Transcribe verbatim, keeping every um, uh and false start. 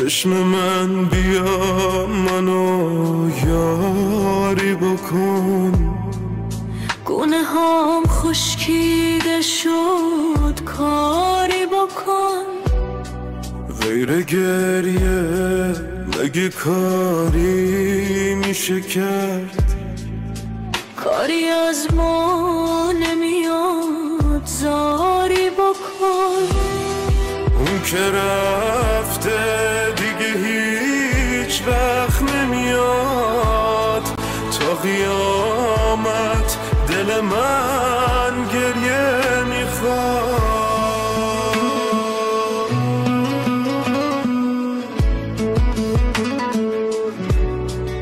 چشم من بیا منو یاری بکن، گونه هام خشکیده شد کاری بکن. غیر گریه مگه کاری میشه کرد؟ کاری از ما نمیاد زاری بکن. اون که رفته دیگه هیچ وقت نمیاد، تا قیامت دل من گریه میخواد.